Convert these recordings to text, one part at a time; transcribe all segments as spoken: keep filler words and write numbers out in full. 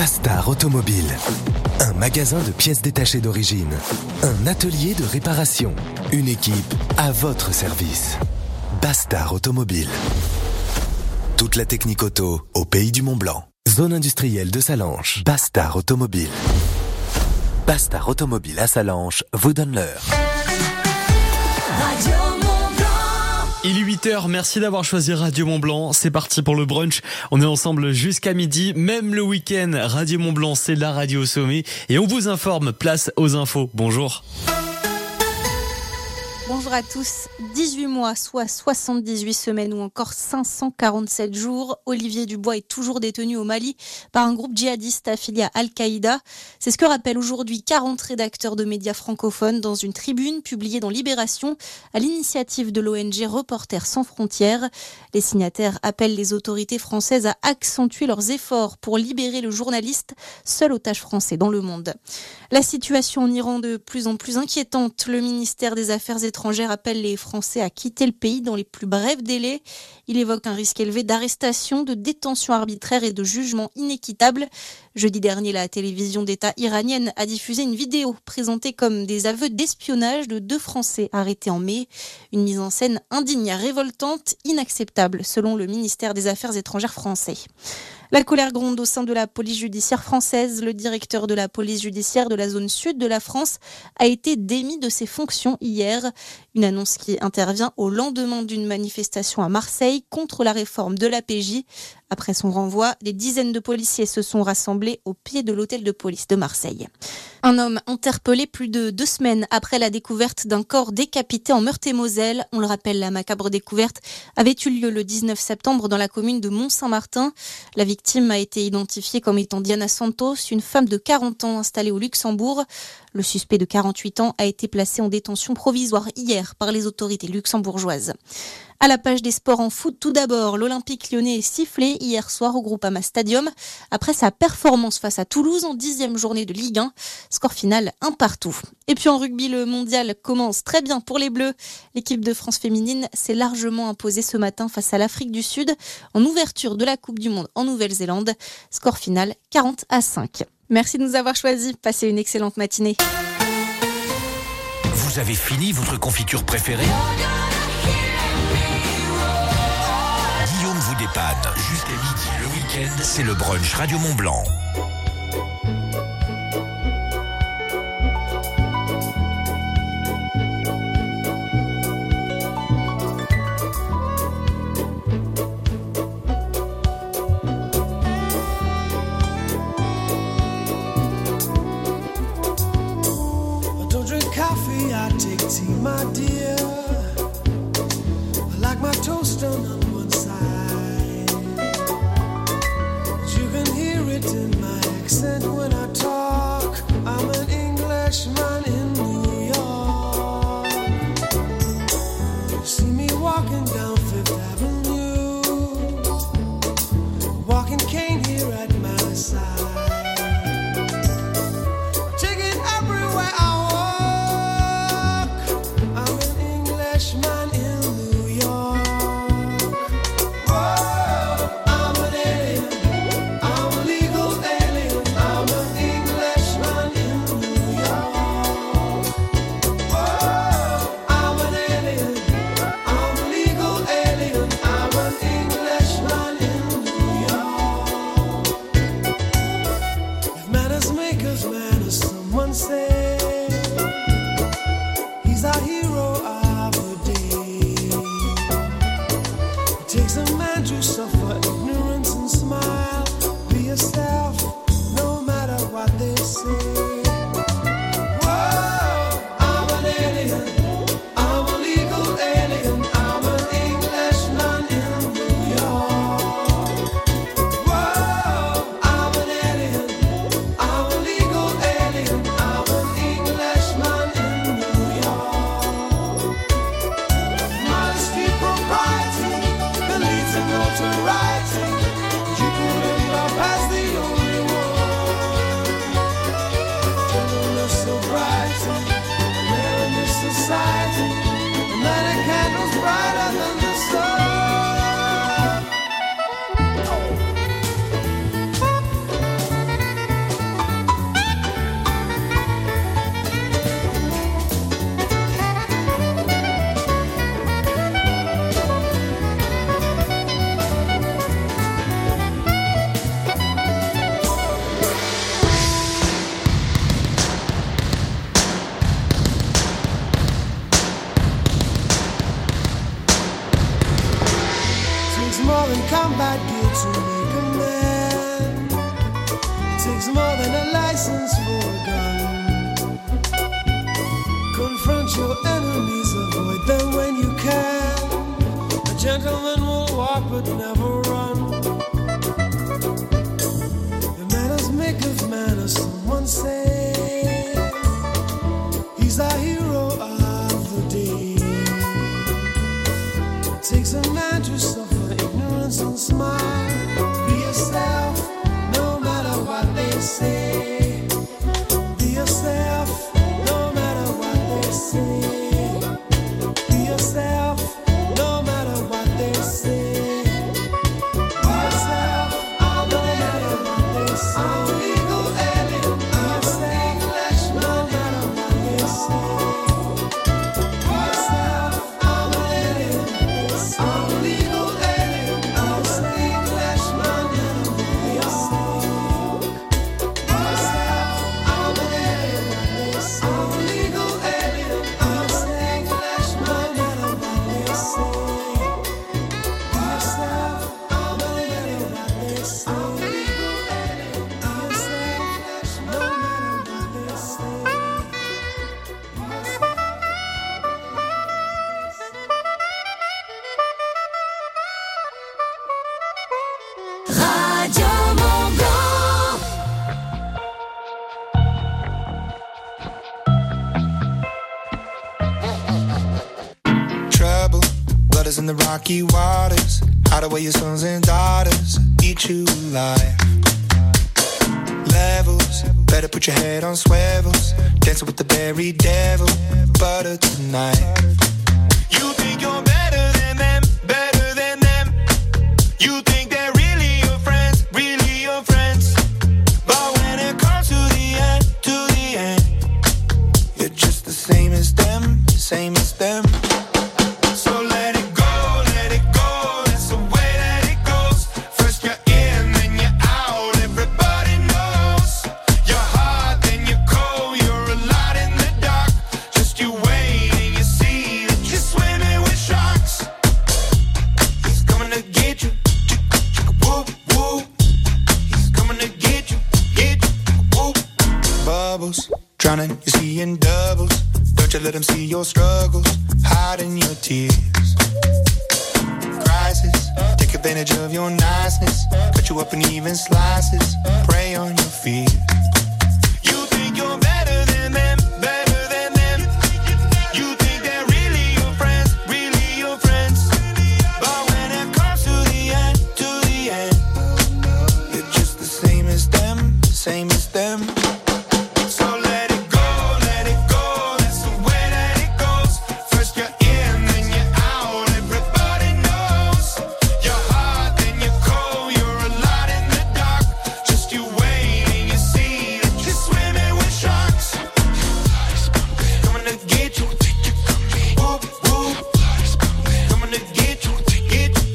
Bastard Automobile. Un magasin de pièces détachées d'origine. Un atelier de réparation. Une équipe à votre service. Bastard Automobile. Toute la technique auto au pays du Mont-Blanc. Zone industrielle de Salanches. Bastard Automobile. Bastard Automobile à Salanches vous donne l'heure. Il est huit heures, merci d'avoir choisi Radio Mont-Blanc. C'est parti pour le brunch. On est ensemble jusqu'à midi, même le week-end. Radio Mont-Blanc, c'est la radio au sommet. Et on vous informe, place aux infos. Bonjour. Bonjour à tous. dix-huit mois, soit soixante-dix-huit semaines ou encore cinq cent quarante-sept jours. Olivier Dubois est toujours détenu au Mali par un groupe djihadiste affilié à Al-Qaïda. C'est ce que rappellent aujourd'hui quarante rédacteurs de médias francophones dans une tribune publiée dans Libération à l'initiative de l'O N G Reporters sans frontières. Les signataires appellent les autorités françaises à accentuer leurs efforts pour libérer le journaliste, seul otage français dans le monde. La situation en Iran de plus en plus inquiétante. Le ministère des Affaires étrangères appelle les Français à quitter le pays dans les plus brefs délais. Il évoque un risque élevé d'arrestation, de détention arbitraire et de jugement inéquitable. Jeudi dernier, la télévision d'État iranienne a diffusé une vidéo présentée comme des aveux d'espionnage de deux Français arrêtés en mai. Une mise en scène indigne, révoltante, inacceptable, selon le ministère des Affaires étrangères français. La colère gronde au sein de la police judiciaire française. Le directeur de la police judiciaire de la zone sud de la France a été démis de ses fonctions hier. Une annonce qui intervient au lendemain d'une manifestation à Marseille contre la réforme de l'A P J. Après son renvoi, des dizaines de policiers se sont rassemblés au pied de l'hôtel de police de Marseille. Un homme interpellé plus de deux semaines après la découverte d'un corps décapité en Meurthe-et-Moselle. On le rappelle, la macabre découverte avait eu lieu le dix-neuf septembre dans la commune de Mont-Saint-Martin. La victime a été identifiée comme étant Diana Santos, une femme de quarante ans installée au Luxembourg. Le suspect de quarante-huit ans a été placé en détention provisoire hier par les autorités luxembourgeoises. À la page des sports en foot, tout d'abord, l'Olympique lyonnais est sifflé hier soir au Groupama Stadium après sa performance face à Toulouse en dixième journée de Ligue un. Score final un partout. Et puis en rugby, le mondial commence très bien pour les Bleus. L'équipe de France féminine s'est largement imposée ce matin face à l'Afrique du Sud en ouverture de la Coupe du Monde en Nouvelle-Zélande. Score final quarante à cinq. Merci de nous avoir choisis. Passez une excellente matinée. Vous avez fini votre confiture préférée ? Guillaume vous dépanne. Jusqu'à midi le week-end, c'est le brunch Radio Mont-Blanc. Tea, my dear, I like my toast on one side. But you can hear it in my accent when I talk. I'm an Englishman in New York. You see me walking down Fifth Avenue, walking cane here at my side. Believe more than combat gear to make a man. It takes more than a license for a gun. Confront your enemies, avoid them when you can. A gentleman will walk but never run. The manners make of manners, someone say. He's our hero of the day. It takes a man to suffer ignorance and smile. Be yourself, no matter what they say. Be yourself, no matter what they say. Be yourself, no matter what they say. Be yourself, no matter what they say. I'm legal alien, I'm a English, no matter what they say. Be yourself, I'm an alien. I'm legal alien, I'm a English, no matter what they say. Be yourself, I'm an alien. I'm legal alien, I'm a English, no matter what they say. Be yourself, I'm an alien. I'm legal alien, I'm a English, no matter what they say. Radio Mont Blanc. Trouble, blood is in the rocky waters. Hide away your sons and daughters, eat you alive. Levels, better put your head on swivels. Dancing with the very devil, butter tonight. You think you're better than them, better than them. You think they're really your friends, really your friends. But when it comes to the end, to the end, you're just the same as them, same as them. So let it go, let it go, that's the way that it goes. First you're in, then you're out, everybody knows. You're hot, then you're cold, you're a lot in the dark. Just you wait and you see that you're swimming with sharks. He's coming to get you, whoop, whoop. He's coming to get you, get you, whoop. Bubbles, drowning, you're seeing doubles. Don't you let him see your struggles, hiding your tears. Crisis, take advantage of your niceness. Cut you up in even slices, prey on your fears. You think you're better than them, better than them. You think they're really your friends, really your friends. But when it comes to the end, to the end, you're just the same as them, same as them. So let it go, let it go, that's the way that it goes. First you're in, then you're out, everybody knows. You're hot, then you're cold, you're a lot in the dark. Just you wait and you see that you're swimming with sharks. Coming to get you, whoop, whoop. Coming to get you, get you.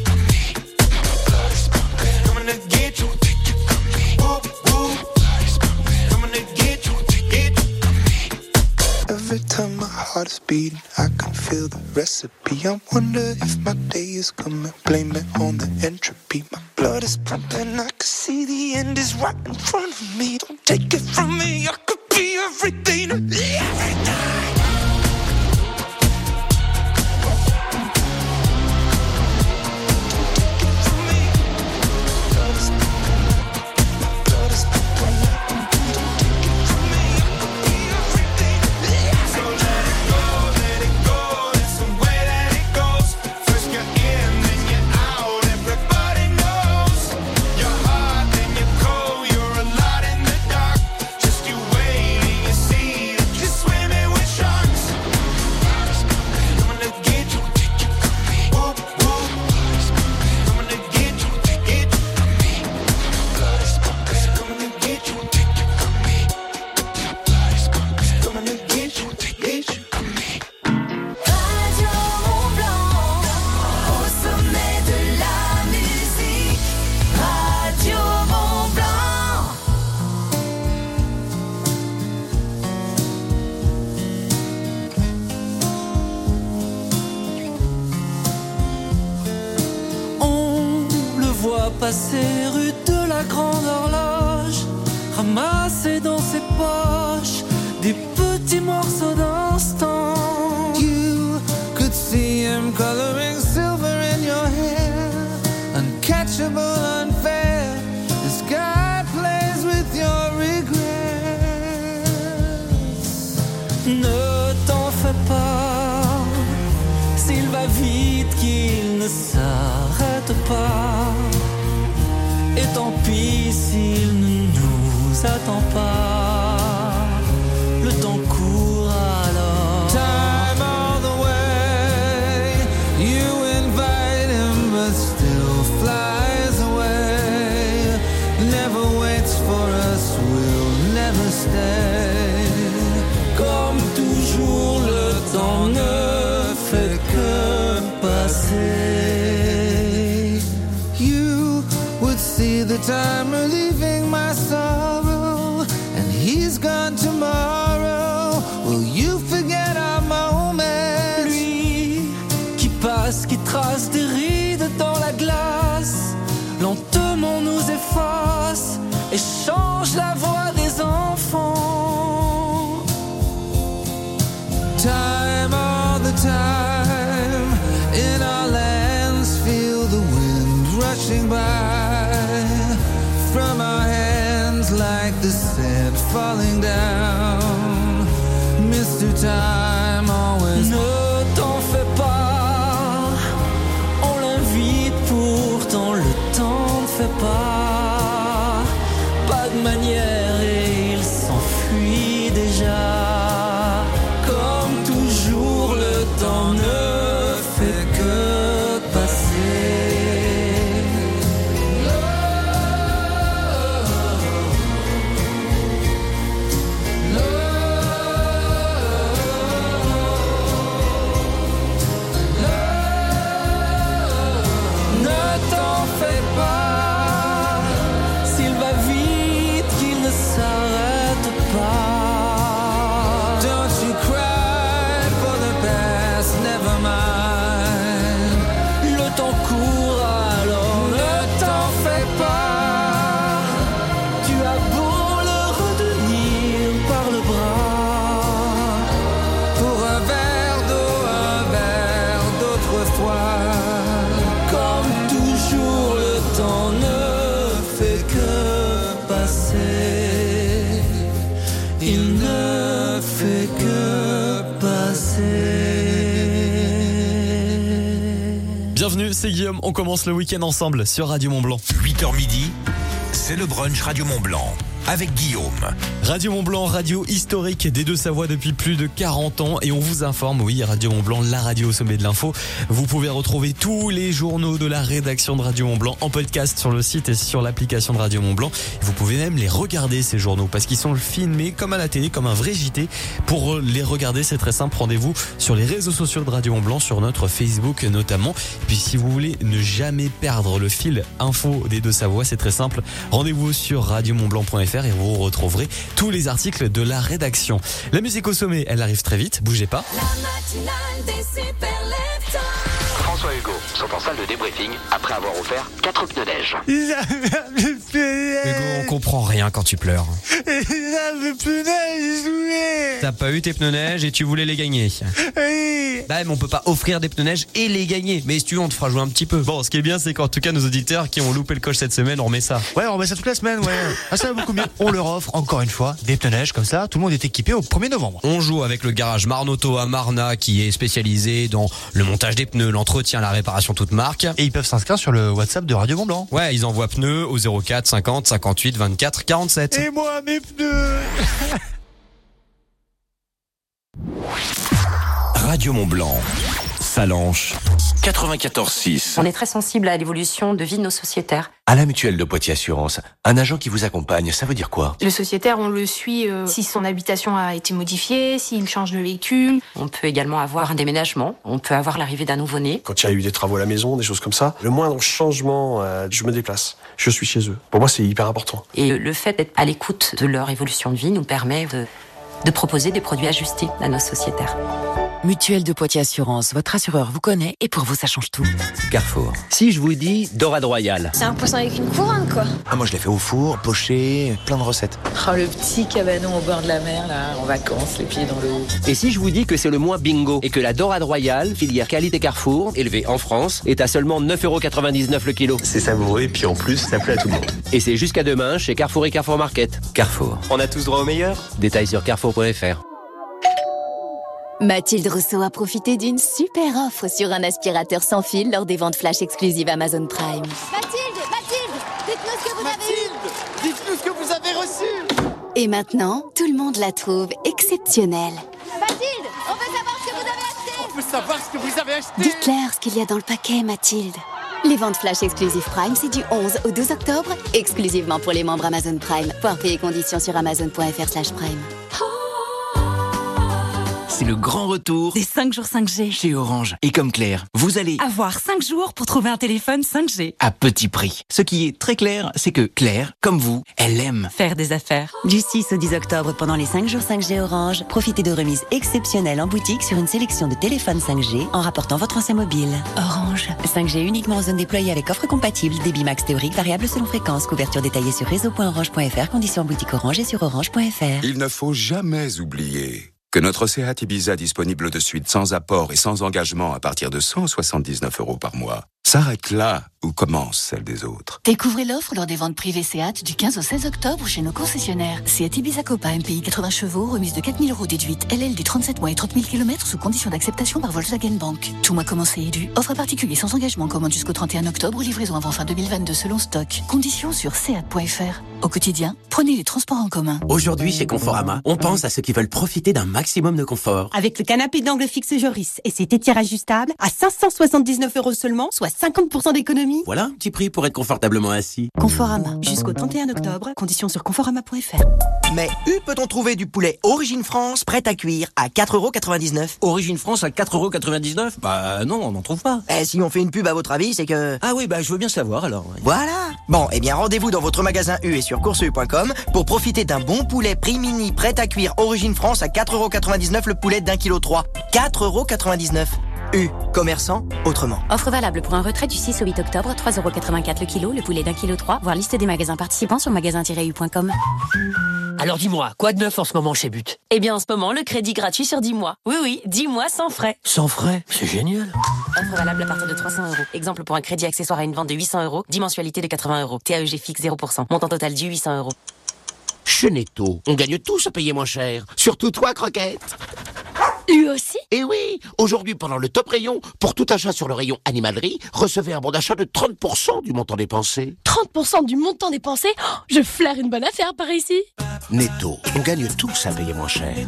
Coming to get you, whoop, whoop. Coming to get you, get you. Every time my heart is beating, I can feel the recipe. I wonder if my day is coming. Blame it on the entropy. My blood is pumping. I can see the end is right in front of me. Don't take it from me. I could be everything. Everything. Everybody knows you're hot, then you're cold, you're a lot in the va passer rue de la Grande Horloge, ramasser dans ses poches des petits morceaux d'instant. You could see him coloring silver in your hair, uncatchable, unfair. This guy plays with your regrets. Ne t'en fais pas, s'il va vite qu'il ne s'arrête pas. Et tant pis s'il ne nous attend pas. Le temps court alors. Time all the way. You invite him but still flies away. Never waits for us, we'll never stay. Comme toujours, le temps ne fait que passer. You would see the time relieving my sorrow, and he's gone tomorrow. Will you forget our moments? Lui qui passe, qui trace des rides dans la glace, lentement nous efface et change la voix des enfants. Time all the time, in our lands feel the wind rushing by, from our hands like the sand falling down. Mister Time always. Ne t'en fais pas, on l'invite pourtant le temps ne fait pas, pas de manière et il s'enfuit déjà. Comme toujours le temps ne fait que passer. Ne t'en fais pas, s'il va vite qu'il ne s'arrête pas. Don't you cry for the past, never mind. Le temps court alors, ne t'en fais pas. Tu as beau le retenir par le bras. Pour un verre d'eau, un verre d'autrefois. Comme toujours, le temps ne fait que passer. Il ne fait que passer. Bienvenue, c'est Guillaume, on commence le week-end ensemble sur Radio Mont-Blanc. huit heures midi, c'est le brunch Radio Mont-Blanc avec Guillaume. Radio Mont-Blanc, radio historique des Deux-Savoies depuis plus de quarante ans et on vous informe, oui, Radio Mont-Blanc, la radio au sommet de l'info. Vous pouvez retrouver tous les journaux de la rédaction de Radio Mont-Blanc en podcast sur le site et sur l'application de Radio Mont-Blanc. Vous pouvez même les regarder, ces journaux, parce qu'ils sont filmés comme à la télé, comme un vrai J T. Pour les regarder, c'est très simple, rendez-vous sur les réseaux sociaux de Radio Mont-Blanc, sur notre Facebook notamment. Et puis si vous voulez ne jamais perdre le fil info des Deux-Savoies, c'est très simple, rendez-vous sur radio mont blanc point f r et vous retrouverez tous les articles de la rédaction. La musique au sommet, elle arrive très vite, bougez pas. La matinale des super leftos. François Hugo sont en salle de débriefing après avoir offert quatre pneus neige. Hugo, on comprend rien quand tu pleures. T'as pas eu tes pneus neige et tu voulais les gagner. Bah mais on peut pas offrir des pneus neige et les gagner. Mais si tu veux, on te fera jouer un petit peu. Bon, ce qui est bien, c'est qu'en tout cas, nos auditeurs qui ont loupé le coche cette semaine, on remet ça. Ouais, on remet ça toute la semaine, ouais. Ah, ça va beaucoup mieux. On leur offre encore une fois des pneus neige comme ça. Tout le monde est équipé au premier novembre. On joue avec le garage Marnotto à Marna qui est spécialisé dans le montage des pneus, l'entretien, la réparation toute marque. Et ils peuvent s'inscrire sur le WhatsApp de Radio Mont-Blanc. Ouais, ils envoient pneus au zéro quatre cinquante cinquante-huit vingt-quatre quarante-sept. Et moi, mes pneus. Radio Mont-Blanc, Salanches, quatre-vingt-quatorze six. On est très sensible à l'évolution de vie de nos sociétaires. À la Mutuelle de Poitiers Assurance, un agent qui vous accompagne, ça veut dire quoi? Le sociétaire, on le suit euh, si son habitation a été modifiée, s'il change de véhicule. On peut également avoir un déménagement, on peut avoir l'arrivée d'un nouveau-né. Quand il y a eu des travaux à la maison, des choses comme ça, le moindre changement, euh, je me déplace. Je suis chez eux. Pour moi, c'est hyper important. Et le fait d'être à l'écoute de leur évolution de vie nous permet de, de proposer des produits ajustés à nos sociétaires. Mutuelle de Poitiers Assurance, votre assureur vous connaît et pour vous ça change tout. Carrefour. Si je vous dis dorade royale. C'est un poisson avec une couronne, quoi. Ah, moi je l'ai fait au four, poché, plein de recettes. Oh, le petit cabanon au bord de la mer, là, en vacances, les pieds dans l'eau. Et si je vous dis que c'est le mois bingo et que la dorade royale, filière qualité Carrefour, élevée en France, est à seulement neuf euros quatre-vingt-dix-neuf le kilo. C'est savoureux et puis en plus, ça plaît à tout le monde. Et c'est jusqu'à demain chez Carrefour et Carrefour Market. Carrefour. On a tous droit au meilleur. Détails sur carrefour point f r. Mathilde Rousseau a profité d'une super offre sur un aspirateur sans fil lors des ventes flash exclusives Amazon Prime. Mathilde, Mathilde, dites-nous ce que vous Mathilde, avez eu. Dites-nous ce que vous avez reçu. Et maintenant, tout le monde la trouve exceptionnelle. Mathilde, on veut savoir ce que vous avez acheté. On veut savoir ce que vous avez acheté. Dites-leur ce qu'il y a dans le paquet, Mathilde. Les ventes flash exclusives Prime, c'est du onze au douze octobre, exclusivement pour les membres Amazon Prime. Voir prix et conditions sur amazon point f r slash prime. C'est le grand retour des cinq jours cinq G chez Orange. Et comme Claire, vous allez avoir cinq jours pour trouver un téléphone cinq G à petit prix. Ce qui est très clair, c'est que Claire, comme vous, elle aime faire des affaires. Du six au dix octobre, pendant les cinq jours cinq G Orange, profitez de remises exceptionnelles en boutique sur une sélection de téléphones cinq G en rapportant votre ancien mobile. Orange. cinq G uniquement en zone déployée avec offre compatible, débit max théorique variable selon fréquence, couverture détaillée sur réseau point orange point f r, conditions en boutique Orange et sur orange point f r. Il ne faut jamais oublier que notre Seat Ibiza disponible de suite sans apport et sans engagement à partir de cent soixante-dix-neuf euros par mois s'arrête là où commence celle des autres. Découvrez l'offre lors des ventes privées Seat du quinze au seize octobre chez nos concessionnaires. Seat Ibiza Copa M P I quatre-vingts chevaux, remise de quatre mille euros déduite, L L du trente-sept mois et trente mille kilomètres sous condition d'acceptation par Volkswagen Bank. Tout mois commencé et dû. Offre particulier sans engagement, commande jusqu'au trente et un octobre, livraison avant fin deux mille vingt-deux selon stock. Conditions sur seat point f r. Au quotidien, prenez les transports en commun. Aujourd'hui, chez Conforama, on pense à ceux qui veulent profiter d'un maximum de confort. Avec le canapé d'angle fixe Joris et ses tétières ajustables à cinq cent soixante-dix-neuf euros seulement, soit cinquante pour cent d'économie. Voilà un petit prix pour être confortablement assis. Conforama, jusqu'au trente et un octobre, conditions sur conforama point f r. Mais où peut-on trouver du poulet Origine France prêt à cuire à quatre euros quatre-vingt-dix-neuf? Origine France à quatre euros quatre-vingt-dix-neuf? Bah non, on n'en trouve pas. Eh, si on fait une pub à votre avis, c'est que... Ah oui, bah je veux bien savoir alors. Voilà. Bon, eh bien rendez-vous dans votre magasin U et sur course u point com pour profiter d'un bon poulet prix mini prêt à cuire Origine France à quatre euros quatre-vingt-dix-neuf le poulet d'un kilo trois. quatre euros quatre-vingt-dix-neuf. U, commerçant autrement. Offre valable pour un retrait du six au huit octobre, trois euros quatre-vingt-quatre le kilo, le poulet d'un kilo trois, voir liste des magasins participants sur magasin tiret u point com. Alors dis-moi, quoi de neuf en ce moment chez But? Eh bien en ce moment, le crédit gratuit sur dix mois. Oui oui, dix mois sans frais. Sans frais? C'est génial. Offre valable à partir de trois cents euros. Exemple pour un crédit accessoire à une vente de huit cents euros, dix mensualités de quatre-vingts euros. T A E G fixe zéro pour cent. Montant total dû huit cents euros. Chez Netto, on gagne tous à payer moins cher. Surtout toi, Croquette. Lui aussi? Et oui, aujourd'hui pendant le top rayon, pour tout achat sur le rayon animalerie, recevez un bon d'achat de trente pour cent du montant dépensé. trente pour cent du montant dépensé? Oh, je flaire une bonne affaire par ici. Netto, on gagne tous à payer moins cher.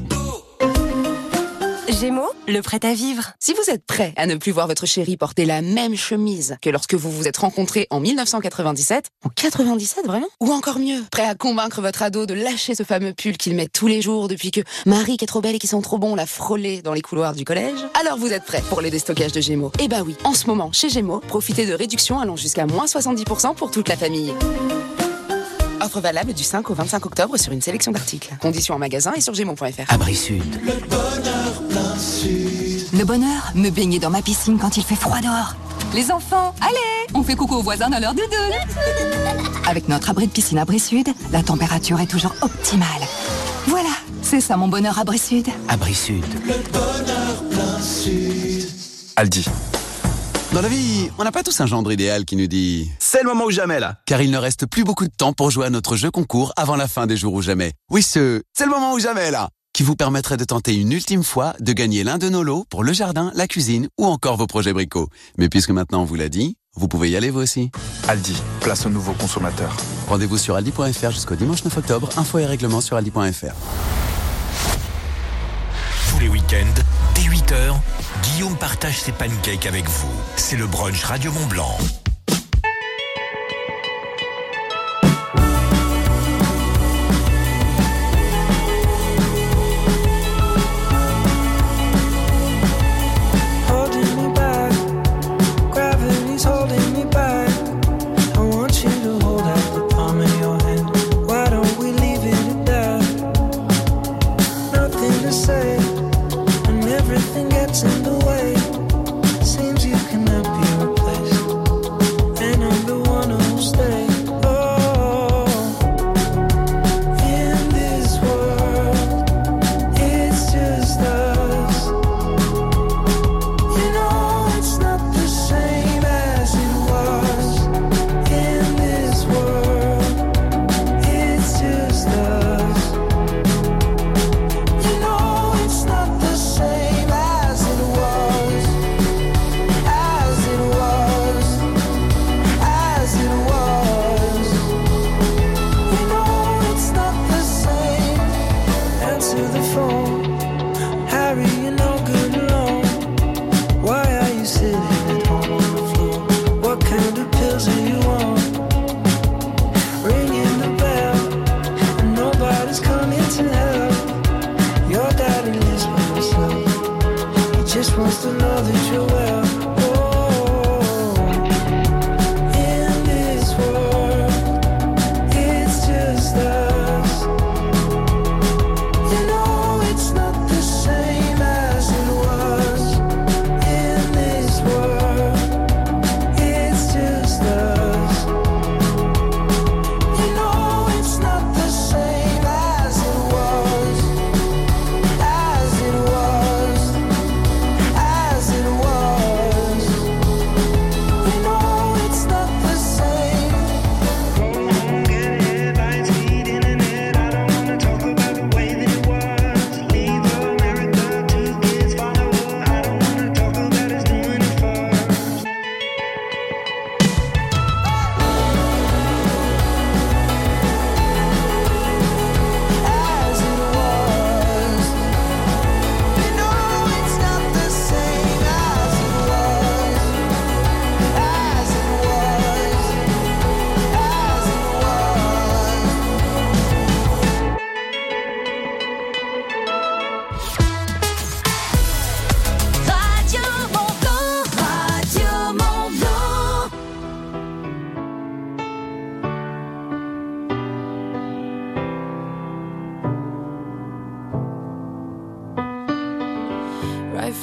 Gémeaux, le prêt à vivre. Si vous êtes prêt à ne plus voir votre chéri porter la même chemise que lorsque vous vous êtes rencontrés en mille neuf cent quatre-vingt-dix-sept, en quatre-vingt-dix-sept vraiment? Ou encore mieux, prêt à convaincre votre ado de lâcher ce fameux pull qu'il met tous les jours depuis que Marie qui est trop belle et qui sent trop bon l'a frôlé dans les couloirs du collège? Alors vous êtes prêt pour les déstockages de Gémeaux? Eh bah oui, en ce moment, chez Gémeaux, profitez de réductions allant jusqu'à moins soixante-dix pour cent pour toute la famille. Offre valable du cinq au vingt-cinq octobre sur une sélection d'articles. Conditions en magasin et sur gémeaux point f r. Abri Sud. Le bonheur plein sud. Le bonheur, me baigner dans ma piscine quand il fait froid dehors. Les enfants, allez, on fait coucou aux voisins dans leur doudoune. Avec notre abri de piscine Abri Sud, la température est toujours optimale. Voilà, c'est ça mon bonheur Abri Sud. Abri Sud. Le bonheur plein sud. Aldi. Dans la vie, on n'a pas tous un gendre idéal qui nous dit « C'est le moment ou jamais là !» Car il ne reste plus beaucoup de temps pour jouer à notre jeu concours avant la fin des jours ou jamais. Oui, ce « C'est le moment ou jamais là !» qui vous permettrait de tenter une ultime fois de gagner l'un de nos lots pour le jardin, la cuisine ou encore vos projets bricots. Mais puisque maintenant on vous l'a dit, vous pouvez y aller vous aussi. Aldi, place aux nouveaux consommateurs. Rendez-vous sur aldi point f r jusqu'au dimanche neuf octobre. Infos et règlements sur aldi point f r. Tous les week-ends, dès huit heures, Guillaume partage ses pancakes avec vous. C'est le brunch Radio Mont-Blanc. Everything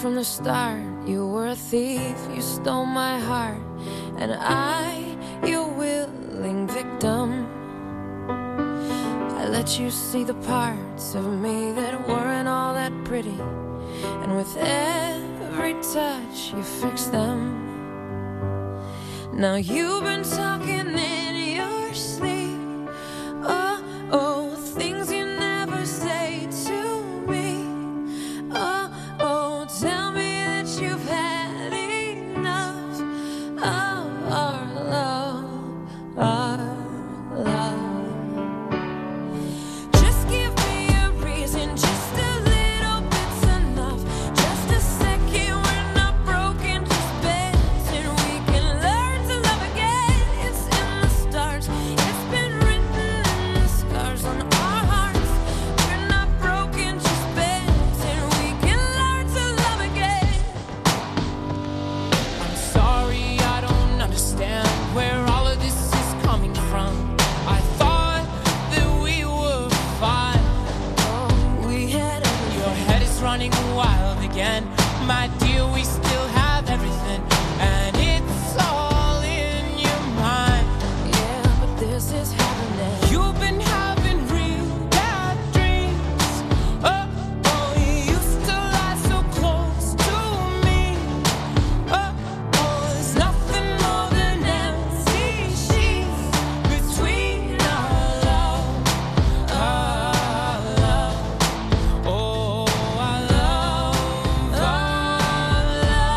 from the start. You were a thief, you stole my heart, and I, your willing victim. I let you see the parts of me that weren't all that pretty, and with every touch you fixed them. Now you've been talking in your sleep. Oh, oh, things you never say to me. Oh, oh, tell me that you've had enough of our love, our love. Just give me a reason, just a little bit's enough. Just a second, we're not broken, just bent, and we can learn to love again. It's in the stars, it's been written in the scars on our hearts. We're not broken, just bent, and we can learn to love again. I'm sorry, I don't understand where all of this is coming from. I thought that we were fine. Oh, we had everything. Your head is running wild again. My dear, we still have everything, and it's all in your mind. Yeah, but this is happening. You've been having real bad dreams. Oh, oh, you used to lie so close to me. Oh, oh, there's nothing more than empty sheets between our love, our love. Oh, our love, our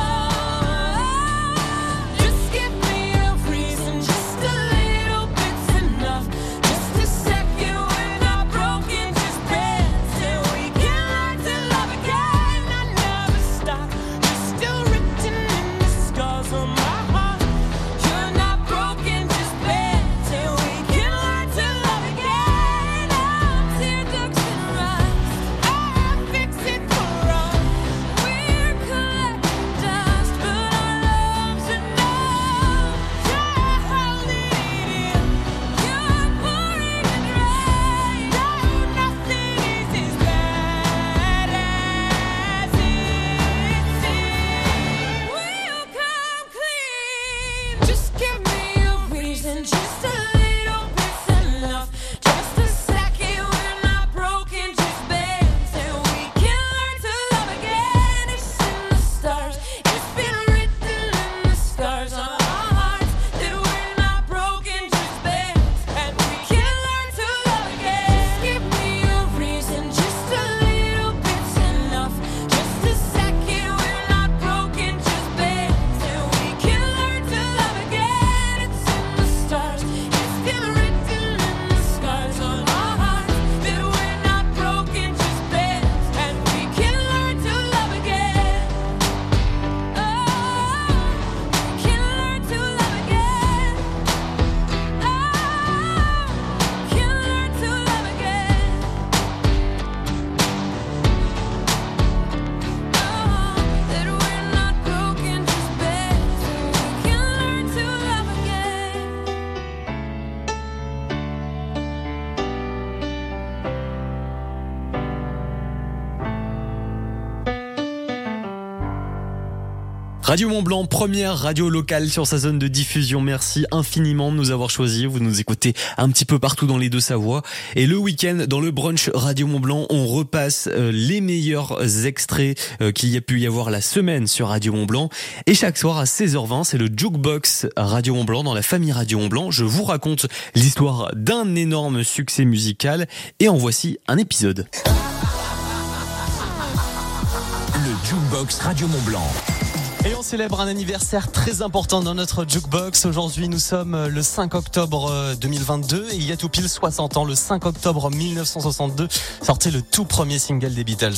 love. Just give me a reason, just a little bit's enough. Just a second, we're not broken, just bent, and we can learn to love again. I never stop, you're still written in the scars on my heart. You're not broken, just bent, and we can learn to love again. Our tear ducts and rust, I fix it for us. We're collecting dust, but our love's enough. Yeah, hold it in. You're pouring it right. No, nothing is as bad as it seems. We'll come clean. Just give me a reason, just a little bit's enough. Just a second, we're not broken, just bent, and we can learn to love again. It's in the stars, it's been written in the scars on our hearts that we're not broken, just bent, and we can learn to love again. Just give me a reason, just a little bit's enough. Just a second, we're not broken, just bent, and we can learn to love again. It's in the stars, it's been written in the scars on our hearts that we're not broken, just bent, and we can learn to love again. Oh, we can learn to love again. Oh, we can learn to love again. Oh, that we're not broken, just bent, and we can learn to love again. Radio Mont-Blanc, première radio locale sur sa zone de diffusion. Merci infiniment de nous avoir choisis. Vous nous écoutez un petit peu partout dans les Deux-Savoies. Et le week-end, dans le brunch Radio Mont-Blanc, on repasse euh, les meilleurs extraits euh, qu'il y a pu y avoir la semaine sur Radio Mont-Blanc. Et chaque soir à seize heures vingt, c'est le Jukebox Radio Mont-Blanc dans la famille Radio Mont-Blanc. Je vous raconte l'histoire d'un énorme succès musical. Et en voici un épisode. Le Jukebox Radio Mont-Blanc. Et on célèbre un anniversaire très important dans notre Jukebox. Aujourd'hui, nous sommes le cinq octobre deux mille vingt-deux et il y a tout pile soixante ans, le cinq octobre mille neuf cent soixante-deux, sortait le tout premier single des Beatles.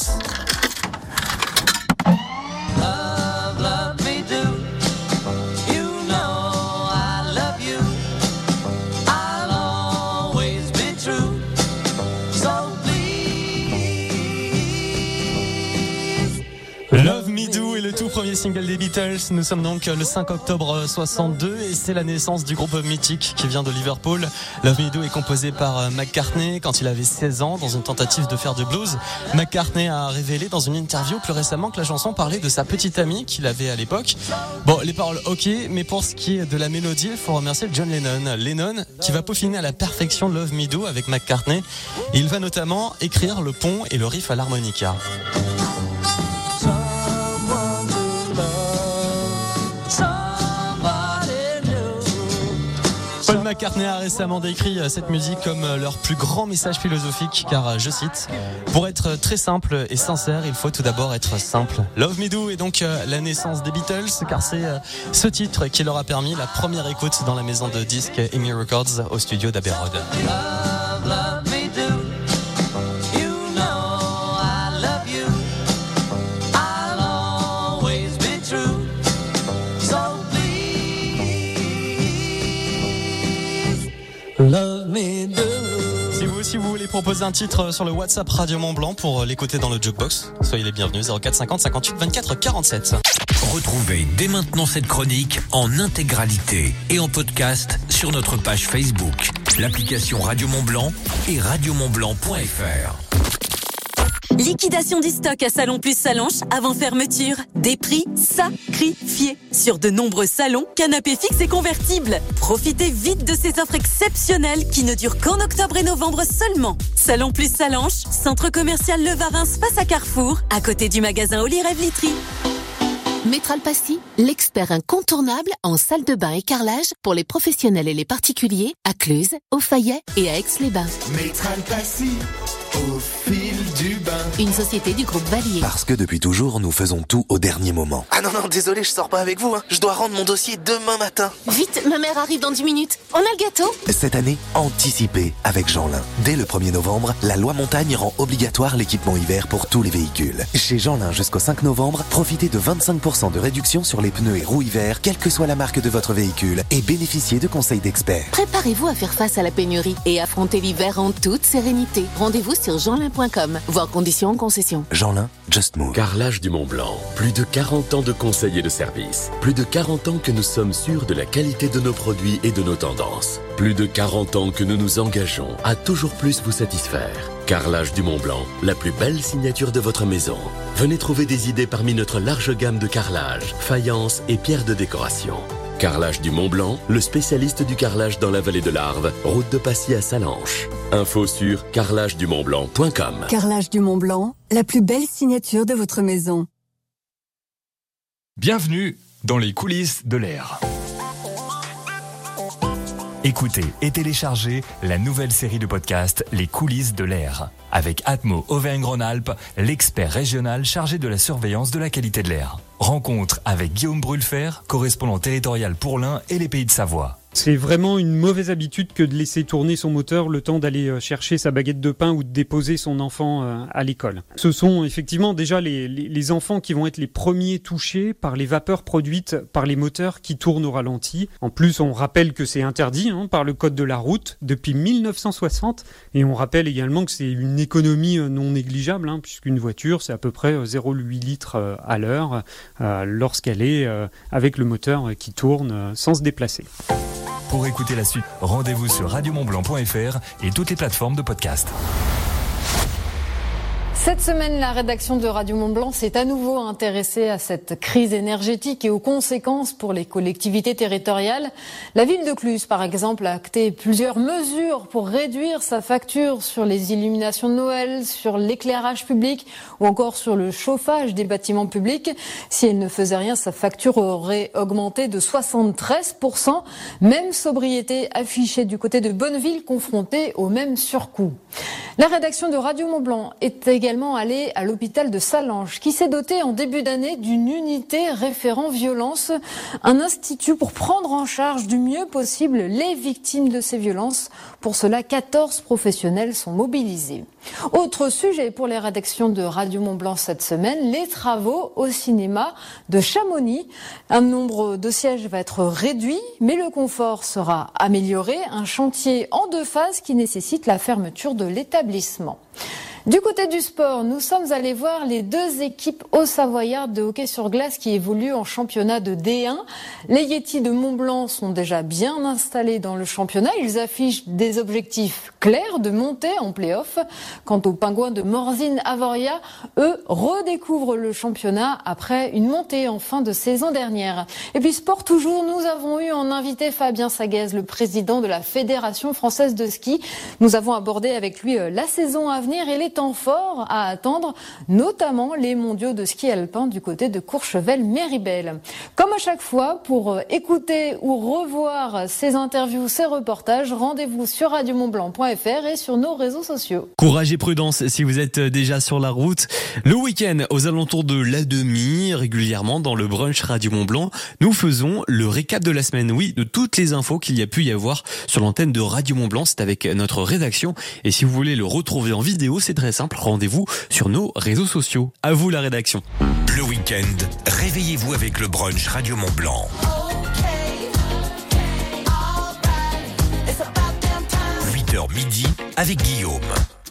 Love, love me do. You know I love you. I'll always be true. So please. Love Me Do est le tout premier premier single des Beatles. Nous sommes donc le cinq octobre soixante-deux et c'est la naissance du groupe mythique qui vient de Liverpool. Love Me Do est composé par McCartney quand il avait seize ans dans une tentative de faire du blues. McCartney a révélé dans une interview plus récemment que la chanson parlait de sa petite amie qu'il avait à l'époque. Bon, les paroles ok, mais pour ce qui est de la mélodie, il faut remercier John Lennon. Lennon qui va peaufiner à la perfection Love Me Do avec McCartney. Et il va notamment écrire le pont et le riff à l'harmonica. Paul McCartney a récemment décrit cette musique comme leur plus grand message philosophique car, je cite, « Pour être très simple et sincère, il faut tout d'abord être simple ». Love Me Do est donc la naissance des Beatles car c'est ce titre qui leur a permis la première écoute dans la maison de disques Emi Records au studio d'Abbey Road. Love, love me do. You know I love you. I'll always be true. So please, love me do. Si vous aussi vous voulez proposer un titre sur le WhatsApp Radio Mont Blanc pour l'écouter dans le Jukebox, soyez les bienvenus. zéro quatre cinquante cinquante-huit vingt-quatre quarante-sept. Retrouvez dès maintenant cette chronique en intégralité et en podcast sur notre page Facebook, l'application Radio Mont Blanc et radio mont blanc point f r. Liquidation du stock à Salon Plus Salonche avant fermeture. Des prix sacrifiés sur de nombreux salons, canapés fixes et convertibles. Profitez vite de ces offres exceptionnelles qui ne durent qu'en octobre et novembre seulement. Salon Plus Salonche, centre commercial Le Varins face à Carrefour, à côté du magasin Oli Rêve Litry. Métral Passy, l'expert incontournable en salle de bain et carrelage pour les professionnels et les particuliers à Cluse, au Fayet et à Aix-les-Bains. Métral Passy, au fil du bain. Une société du groupe Valier. Parce que depuis toujours, nous faisons tout au dernier moment. Ah non, non, désolé, je sors pas avec vous. Hein. Je dois rendre mon dossier demain matin. Vite, ma mère arrive dans dix minutes. On a le gâteau. Cette année, anticipez avec Jeanlin. Dès le premier novembre, la loi montagne rend obligatoire l'équipement hiver pour tous les véhicules. Chez Jeanlin jusqu'au cinq novembre, profitez de vingt-cinq pour cent de réduction sur les pneus et roues hiver, quelle que soit la marque de votre véhicule, et bénéficiez de conseils d'experts. Préparez-vous à faire face à la pénurie et affrontez l'hiver en toute sérénité. Rendez-vous sur jeanlin point com, voir conditions en concession. Jeanlin, Just Move. Carrelage du Mont Blanc. Plus de quarante ans de conseils et de services. Plus de quarante ans que nous sommes sûrs de la qualité de nos produits et de nos tendances. Plus de quarante ans que nous nous engageons à toujours plus vous satisfaire. Carrelage du Mont Blanc, la plus belle signature de votre maison. Venez trouver des idées parmi notre large gamme de carrelage, faïence et pierres de décoration. Carrelage du Mont Blanc, le spécialiste du carrelage dans la vallée de l'Arve, route de Passy à Salanches. Info sur carrelage du mont blanc point com. Carrelage du Mont Blanc, la plus belle signature de votre maison. Bienvenue dans les coulisses de l'air. Écoutez et téléchargez la nouvelle série de podcasts Les coulisses de l'air avec Atmo Auvergne-Rhône-Alpes, l'expert régional chargé de la surveillance de la qualité de l'air. Rencontre avec Guillaume Brulfer, correspondant territorial pour l'Ain et les Pays de Savoie. C'est vraiment une mauvaise habitude que de laisser tourner son moteur le temps d'aller chercher sa baguette de pain ou de déposer son enfant à l'école. Ce sont effectivement déjà les, les, les enfants qui vont être les premiers touchés par les vapeurs produites par les moteurs qui tournent au ralenti. En plus, on rappelle que c'est interdit hein, par le code de la route depuis mille neuf cent soixante et on rappelle également que c'est une économie non négligeable hein, puisqu'une voiture c'est à peu près zéro virgule huit litres à l'heure euh, lorsqu'elle est euh, avec le moteur qui tourne euh, sans se déplacer. Pour écouter la suite, rendez-vous sur radio mont blanc point f r et toutes les plateformes de podcast. Cette semaine, la rédaction de Radio Mont Blanc s'est à nouveau intéressée à cette crise énergétique et aux conséquences pour les collectivités territoriales. La ville de Cluse, par exemple, a acté plusieurs mesures pour réduire sa facture sur les illuminations de Noël, sur l'éclairage public ou encore sur le chauffage des bâtiments publics. Si elle ne faisait rien, sa facture aurait augmenté de soixante-treize pour cent. Même sobriété affichée du côté de Bonneville, confrontée au même surcoût. La rédaction de Radio Mont Blanc est également allé à l'hôpital de Salanches, qui s'est doté en début d'année d'une unité référent violence, un institut pour prendre en charge du mieux possible les victimes de ces violences. Pour cela, quatorze professionnels sont mobilisés. Autre sujet pour les rédactions de Radio Mont Blanc cette semaine, les travaux au cinéma de Chamonix. Un nombre de sièges va être réduit, mais le confort sera amélioré. Un chantier en deux phases qui nécessite la fermeture de l'établissement. Du côté du sport, nous sommes allés voir les deux équipes haut-savoyardes de hockey sur glace qui évoluent en championnat de D un. Les Yetis de Mont-Blanc sont déjà bien installés dans le championnat. Ils affichent des objectifs clairs de monter en play-off. Quant aux Pingouins de Morzine-Avoria, eux redécouvrent le championnat après une montée en fin de saison dernière. Et puis sport toujours, nous avons eu en invité Fabien Saguez, le président de la Fédération française de ski. Nous avons abordé avec lui la saison à venir et les temps forts à attendre, notamment les mondiaux de ski alpin du côté de Courchevel-Méribel. Comme à chaque fois, pour écouter ou revoir ces interviews, ces reportages, rendez-vous sur radio mont blanc point f r et sur nos réseaux sociaux. Courage et prudence si vous êtes déjà sur la route. Le week-end, aux alentours de la demi, régulièrement dans le brunch Radio Mont-Blanc, nous faisons le récap de la semaine. Oui, de toutes les infos qu'il y a pu y avoir sur l'antenne de Radio Mont-Blanc. C'est avec notre rédaction. Et si vous voulez le retrouver en vidéo, c'est très simple. Rendez-vous sur nos réseaux sociaux. À vous la rédaction. Le week-end, réveillez-vous avec le brunch Radio Mont-Blanc. huit heures midi avec Guillaume.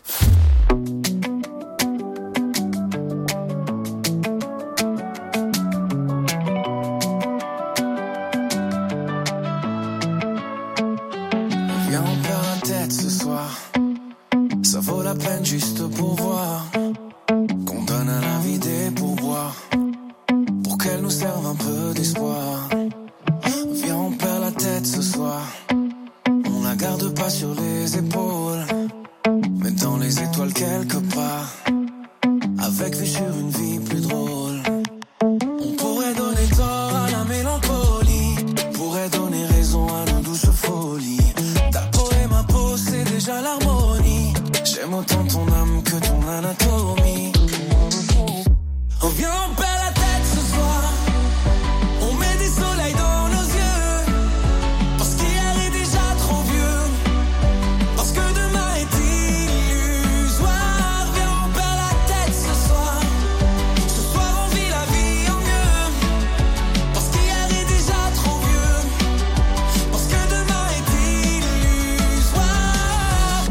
Viens, on perd la tête ce soir. Ça vaut la peine juste pour voir qu'on donne à la vie des pourboires pour qu'elle nous serve un peu d'espoir. Viens, on perd la tête ce soir. On la garde pas sur les épaules, mais dans les étoiles quelque part, avec vue sur une vie plus drôle. On pourrait donner tort à la mélancolie, pourrait donner raison à nos douces folies. Ta peau et ma peau, c'est déjà l'harmonie. J'aime autant ton âme que ton anatomie. On vient, on perd la tête ce soir. On met des soleils dans nos yeux, parce qu'hier est déjà trop vieux, parce que demain est illusoire. Viens, on perd la tête ce soir. Ce soir on vit la vie en mieux, parce qu'hier est déjà trop vieux, parce que demain est illusoire.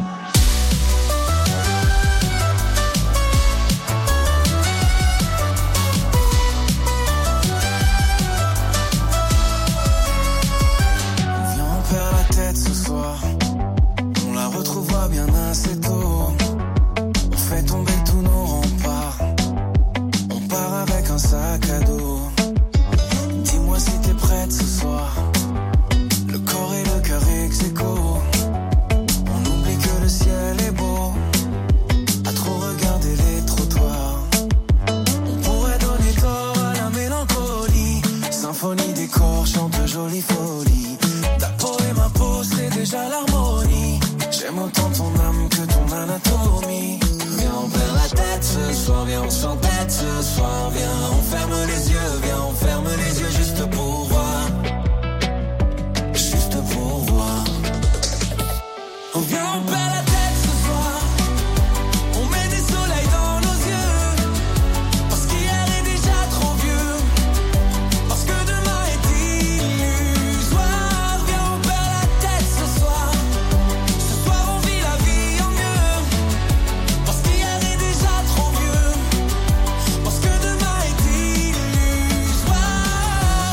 Viens, on perd la tête ce soir. On la retrouvera bien assez tôt. On fait tomber tous nos remparts. On part avec un sac à dos. Dis-moi si t'es prête ce soir. Le corps et le cœur ex aequo. On oublie que le ciel est beau, à trop regarder les trottoirs. On pourrait donner tort à la mélancolie. Symphonie des corps chante jolie folie. Ta peau et ma peau, c'est déjà l'harmonie. J'aime autant ton âme que ton anatomie. Viens, on perd la tête ce soir. Viens, on s'entête ce soir. Viens, on ferme les yeux. Viens, on ferme les yeux juste pour voir. Juste pour voir. On vient, on perd la tête ce soir. On met des soleils dans nos yeux, parce qu'hier est déjà trop vieux, parce que demain est illusoire. Viens, on perd la tête ce soir. Ce soir on vit la vie en mieux, parce qu'hier est déjà trop vieux, parce que demain est illusoire.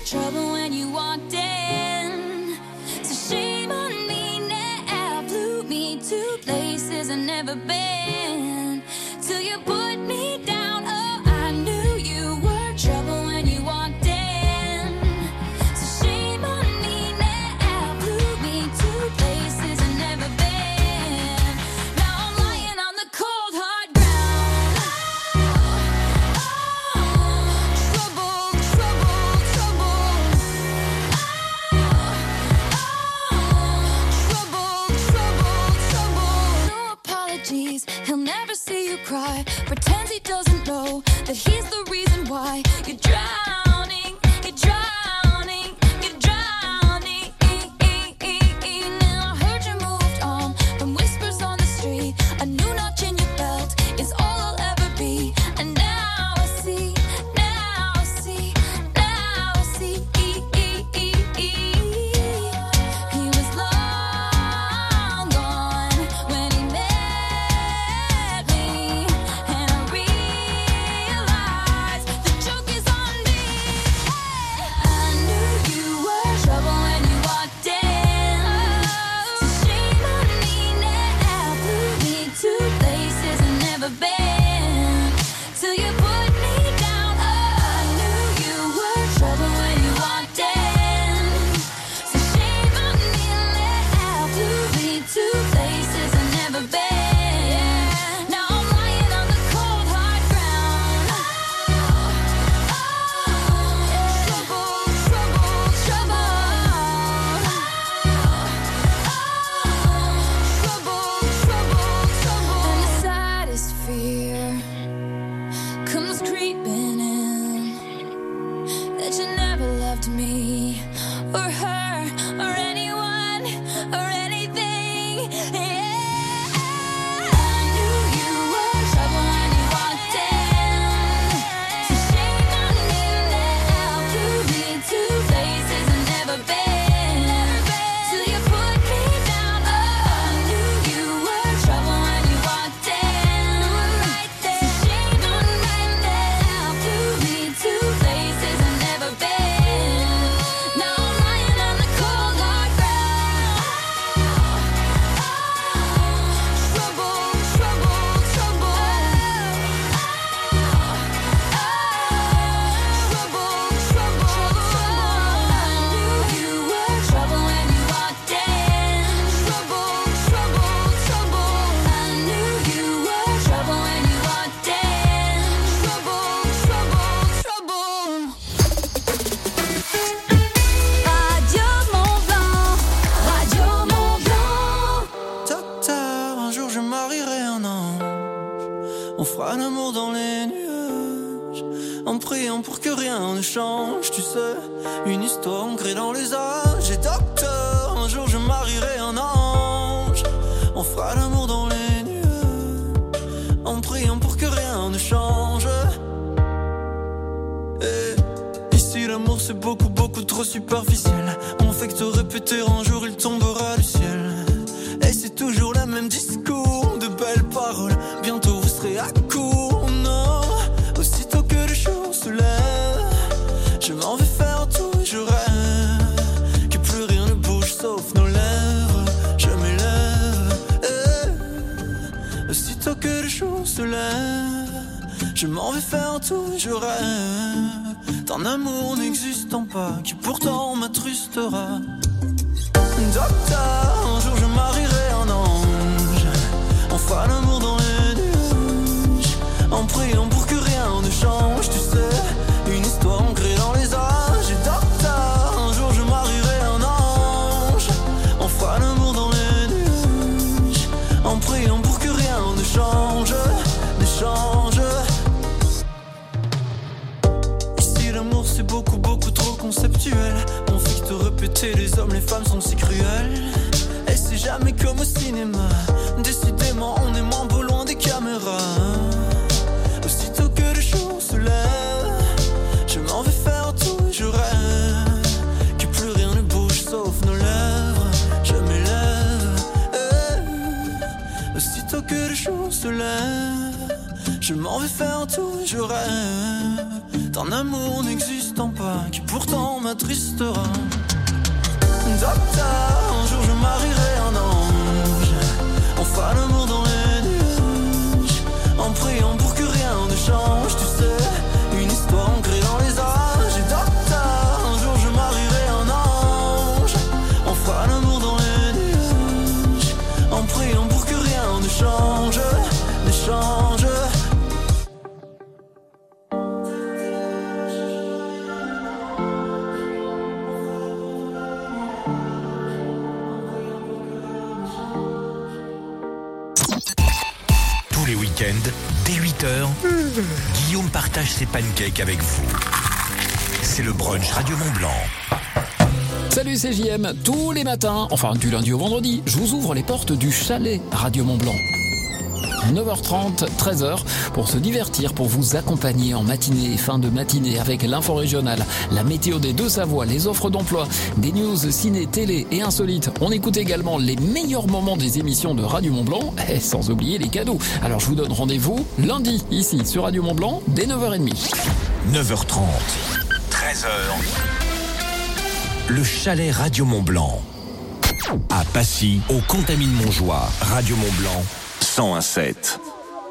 trouble when you walked in. So shame on me now. Flew me to places I've never been. Till you put me down. Oh, I knew you were trouble when you walked in. So shame on me now. Flew me to places I've never been. Now I'm lying on the cold hard ground. Trouble, trouble, trouble. Trouble, trouble, trouble. No apologies, he'll never see you cry. Pretends he doesn't know that he's the reason why you're drowning, you're drowning, you're drowning. Now I heard you moved on from whispers on the street. A new notch in your belt is all I'll ever be. And now I see, now I see, now I see. He was long gone when he met me, and I realized the joke is on me. I knew you were trouble when you walked in. So shame on me now. Flew me to places I've never been. Till you put me down. Oh, I knew you were trouble when you walked in. So shame on me now. Flew me to places I've never been. Now I'm lying on the cold hard ground. Trouble, trouble, trouble. Trouble, trouble, trouble. And the saddest fear comes creeping in, that you never loved me or her or anyone or anything. Yeah. I knew you were trouble when you walked in. So shame on me now. Flew me to places I've never been. Till you put me down. Oh, I knew you were trouble when you walked in. So shame on me now. Flew me to places I've never been. Now I'm lying on the cold hard ground. Trouble, trouble, trouble. Trouble, trouble, trouble. I knew you were trouble when you walked in. Trouble, trouble, trouble. I knew you were trouble when you walked in. Trouble, trouble, trouble. Radio Mont Blanc, Radio Mont Blanc. Docteur, un jour je marierai un ange. On fera l'amour dans les nuages, en priant pour que rien ne change. Tu sais, une histoire ancrée dans les âges. Et docteur, un jour je marierai un ange. On fera l'amour dans les nuages, en priant pour que rien ne change. Et ici l'amour c'est beaucoup beaucoup trop superficiel. On fait que te répéter un jour il tombera du ciel. Et c'est toujours le même discours, de belles paroles. Bientôt vous serez à court, non. Aussitôt que le jour se lève, je m'en vais faire tout et je rêve que plus rien ne bouge sauf nos lèvres. Je m'élève, eh. Aussitôt que le jour se lève, je m'en vais faire tout et je rêve d'un amour n'existant pas qui pourtant m'attrustera. Docteur, un jour je marierai un ange. On fera l'amour dans les nuages, en priant pour que rien ne change. Tu sais, une histoire ancrée dans les âges. Et docteur, un jour je marierai un ange. On fera l'amour dans les nuages, en priant pour que rien ne change, ne change. Ici l'amour c'est beaucoup beaucoup trop conceptuel. On fait que te répéter, les hommes, les femmes sont si cruels. Et c'est jamais comme au cinéma. Décidément on est moins beau loin des caméras. Aussitôt que le jour se lève, je m'en vais faire tout et je rêve que plus rien ne bouge sauf nos lèvres. Je m'élève, eh. Aussitôt que le jour se lève, je m'en vais faire tout et je rêve d'un amour n'existant pas qui pourtant m'a m'attristera. Docteur, un jour je marierai un ange. On fera l'amour dans les nuages, en priant pour que rien ne change. Tu sais, une histoire ancrée dans les âges. Et docteur, un jour je marierai un ange. On fera l'amour dans les nuages, en priant pour que rien ne change, ne change. Tous les week-ends, dès huit heures, Guillaume partage ses pancakes avec vous. C'est le brunch Radio Mont-Blanc. Salut, c'est J M. Tous les matins, enfin du lundi au vendredi, je vous ouvre les portes du chalet Radio Mont-Blanc. neuf heures trente, treize heures, pour se divertir, pour vous accompagner en matinée et fin de matinée avec l'info régionale, la météo des Deux-Savoie, les offres d'emploi, des news ciné, télé et insolites. On écoute également les meilleurs moments des émissions de Radio Mont-Blanc, et sans oublier les cadeaux. Alors je vous donne rendez-vous lundi, ici sur Radio Mont-Blanc, dès neuf heures trente. neuf heures trente, treize heures. Le chalet Radio Mont-Blanc. À Passy, au Contamine-Montjoie, Radio Mont-Blanc, cent un virgule sept.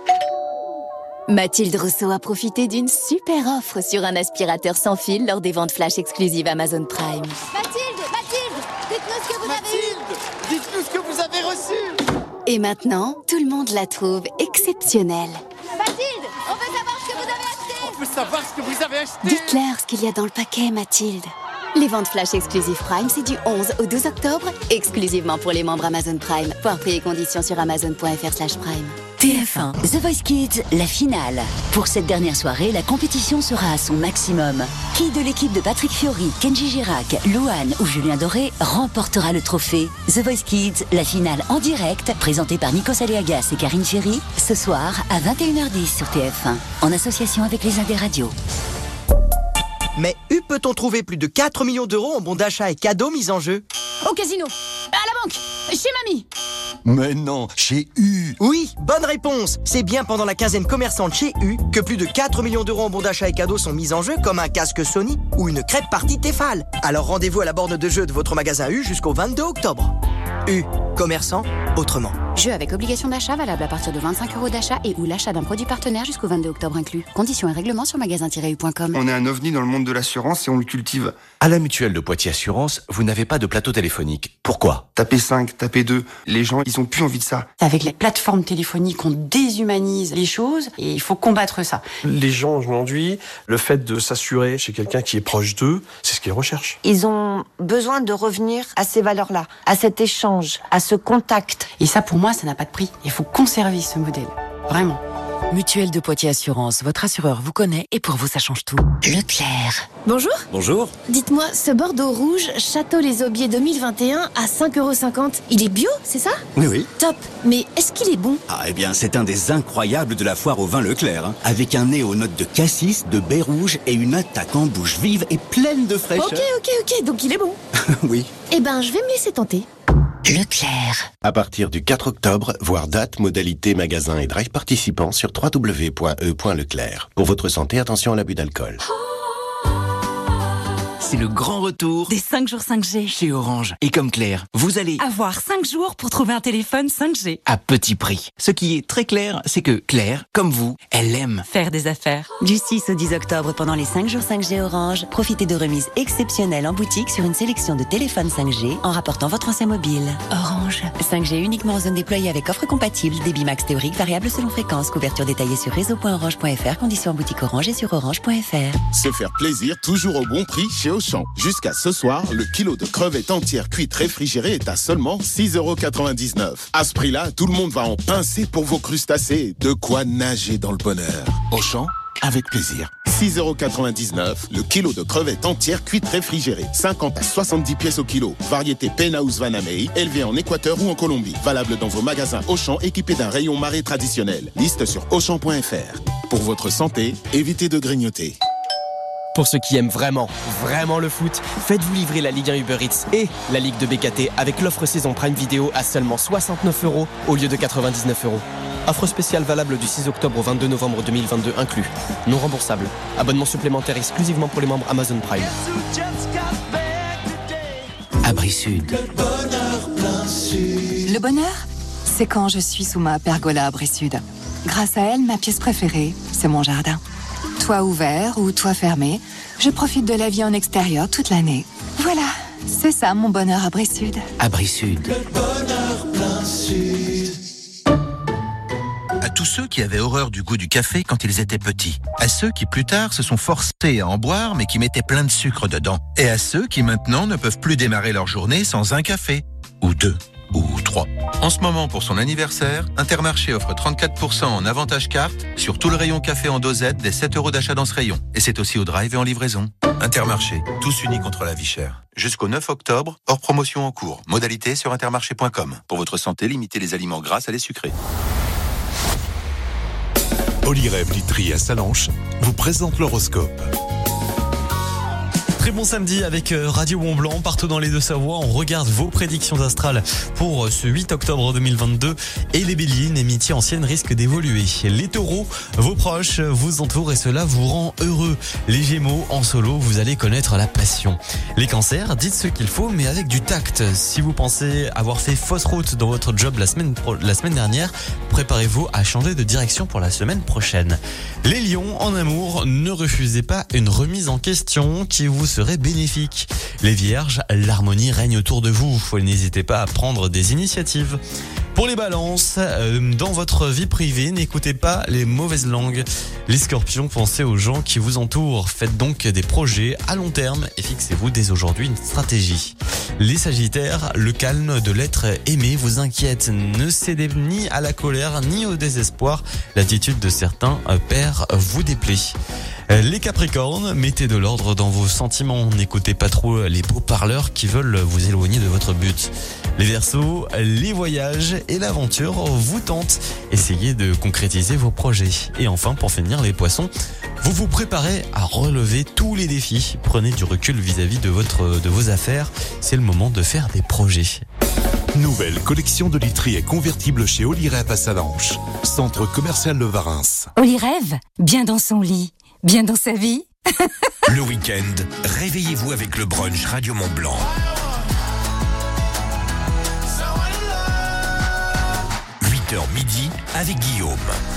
Mathilde Rousseau a profité d'une super offre sur un aspirateur sans fil lors des ventes flash exclusives Amazon Prime. Mathilde, Mathilde, dites-nous ce que vous avez eu. Dites-nous ce que vous avez reçu. Et maintenant, tout le monde la trouve exceptionnelle. Mathilde, on veut savoir ce que vous avez acheté. On veut savoir ce que vous avez acheté. Dites-leur ce qu'il y a dans le paquet, Mathilde. Les ventes flash exclusives Prime, c'est du onze au douze octobre, exclusivement pour les membres Amazon Prime. Voir prix et conditions sur amazon.fr slash prime. T F un, The Voice Kids, la finale. Pour cette dernière soirée, la compétition sera à son maximum. Qui de l'équipe de Patrick Fiori, Kenji Girac, Louane ou Julien Doré remportera le trophée? The Voice Kids, la finale en direct, présentée par Nikos Aliagas et Karine Ferry, ce soir à vingt et une heures dix sur T F un, en association avec les Indes Radios. Mais où peut-on trouver plus de quatre millions d'euros en bons d'achat et cadeaux mis en jeu? Au casino, à la banque, chez mamie. Mais non, chez U. Oui, bonne réponse. C'est bien pendant la quinzaine commerçante chez U que plus de quatre millions d'euros en bons d'achat et cadeaux sont mis en jeu, comme un casque Sony ou une crêpe partie Tefal. Alors rendez-vous à la borne de jeu de votre magasin U jusqu'au vingt-deux octobre. U, commerçant autrement. Jeu avec obligation d'achat valable à partir de vingt-cinq euros d'achat et ou l'achat d'un produit partenaire jusqu'au vingt-deux octobre inclus. Conditions et règlements sur magasin tiret u point com. On est un ovni dans le monde de l'assurance et on le cultive. À la mutuelle de Poitiers Assurance, vous n'avez pas de plateau téléphonique. Pourquoi? Tapez cinq, tapez deux. Les gens, ils ont plus envie de ça. Avec les plateformes téléphoniques, on déshumanise les choses et il faut combattre ça. Les gens aujourd'hui, le fait de s'assurer chez quelqu'un qui est proche d'eux, c'est ce qu'ils recherchent. Ils ont besoin de revenir à ces valeurs-là, à cet échange, à ce contact. Et ça, pour moi, ça n'a pas de prix. Il faut conserver ce modèle. Vraiment. Mutuelle de Poitiers Assurance, votre assureur vous connaît et pour vous ça change tout. Leclerc. Bonjour. Bonjour. Dites-moi, ce Bordeaux rouge, Château Les Aubiers deux mille vingt et un à cinq euros cinquante, il est bio, c'est ça? Oui, oui. Top. Mais est-ce qu'il est bon? Ah, eh bien, c'est un des incroyables de la foire au vin Leclerc. Hein, avec un nez aux notes de cassis, de baie rouge et une attaque en bouche vive et pleine de fraîcheur. Ok, ok, ok, donc il est bon. Oui. Eh ben, je vais me laisser tenter. Leclerc. À partir du quatre octobre, voir date, modalité, magasin et drive participants sur w w w point e point leclerc. Pour votre santé, attention à l'abus d'alcool. C'est le grand retour des cinq jours cinq G chez Orange. Et comme Claire, vous allez avoir cinq jours pour trouver un téléphone cinq G à petit prix. Ce qui est très clair, c'est que Claire, comme vous, elle aime faire des affaires. Du six au dix octobre, pendant les cinq jours cinq G Orange, profitez de remises exceptionnelles en boutique sur une sélection de téléphones cinq G en rapportant votre ancien mobile. Orange. cinq G uniquement en zone déployée avec offre compatible, débit max théorique variable selon fréquence, couverture détaillée sur réseau point orange point f r, conditions en boutique Orange et sur orange point f r. Se faire plaisir toujours au bon prix chez Auchan. Jusqu'à ce soir, le kilo de crevettes entières cuites réfrigérées est à seulement six euros quatre-vingt-dix-neuf. À ce prix-là, tout le monde va en pincer pour vos crustacés. De quoi nager dans le bonheur. Auchan, avec plaisir. six euros quatre-vingt-dix-neuf, le kilo de crevettes entières cuites réfrigérées. cinquante à soixante-dix pièces au kilo. Variété Penthouse Vanamei, élevée en Équateur ou en Colombie. Valable dans vos magasins Auchan équipés d'un rayon marée traditionnel. Liste sur auchan point f r. Pour votre santé, évitez de grignoter. Pour ceux qui aiment vraiment, vraiment le foot, faites-vous livrer la Ligue un Uber Eats et la Ligue de B K T avec l'offre saison Prime Video à seulement soixante-neuf euros au lieu de quatre-vingt-dix-neuf euros. Offre spéciale valable du six octobre au vingt-deux novembre deux mille vingt-deux inclus. Non remboursable. Abonnement supplémentaire exclusivement pour les membres Amazon Prime. Abri Sud. Le bonheur plein sud. Le bonheur, c'est quand je suis sous ma pergola Abri Sud. Grâce à elle, ma pièce préférée, c'est mon jardin. Toit ouvert ou toit fermé, je profite de la vie en extérieur toute l'année. Voilà, c'est ça mon bonheur Abri Sud. Abri Sud. Le bonheur plein sud. À tous ceux qui avaient horreur du goût du café quand ils étaient petits. À ceux qui plus tard se sont forcés à en boire mais qui mettaient plein de sucre dedans. Et à ceux qui maintenant ne peuvent plus démarrer leur journée sans un café. Ou deux. Ou trois. En ce moment, pour son anniversaire, Intermarché offre trente-quatre pour cent en avantage carte sur tout le rayon café en dosette des sept euros d'achat dans ce rayon. Et c'est aussi au drive et en livraison. Intermarché, tous unis contre la vie chère. Jusqu'au neuf octobre, hors promotion en cours. Modalité sur intermarché point com. Pour votre santé, limitez les aliments gras à les sucrés. Olyrève Literie à Salanches vous présente l'horoscope. Très bon samedi avec Radio Mont Blanc, partout dans les Deux-Savoies. On regarde vos prédictions astrales pour ce huit octobre deux mille vingt-deux. Et les béliers, une amitié ancienne risque d'évoluer. Les taureaux, vos proches vous entourent et cela vous rend heureux. Les gémeaux, en solo, vous allez connaître la passion. Les cancers, dites ce qu'il faut mais avec du tact. Si vous pensez avoir fait fausse route dans votre job la semaine, pro- la semaine dernière, préparez-vous à changer de direction pour la semaine prochaine. Les lions, en amour, ne refusez pas une remise en question qui vous serait bénéfique. Les vierges, l'harmonie règne autour de vous. N'hésitez pas à prendre des initiatives. Pour les balances, euh, dans votre vie privée, n'écoutez pas les mauvaises langues. Les scorpions, pensez aux gens qui vous entourent. Faites donc des projets à long terme et fixez-vous dès aujourd'hui une stratégie. Les sagittaires, le calme de l'être aimé vous inquiète. Ne cédez ni à la colère ni au désespoir. L'attitude de certains pairs vous déplaît. Les capricornes, mettez de l'ordre dans vos sentiments. N'écoutez pas trop les beaux parleurs qui veulent vous éloigner de votre but. Les verseaux, les voyages et l'aventure vous tentent. Essayez de concrétiser vos projets. Et enfin, pour finir, les poissons, vous vous préparez à relever tous les défis. Prenez du recul vis-à-vis de votre, de vos affaires. C'est le moment de faire des projets. Nouvelle collection de literie convertible chez Olyrève à Salanches. Centre commercial Le Varins. Olyrève, bien dans son lit, bien dans sa vie. Le week-end, réveillez-vous avec le brunch Radio Mont Blanc. huit heures midi avec Guillaume.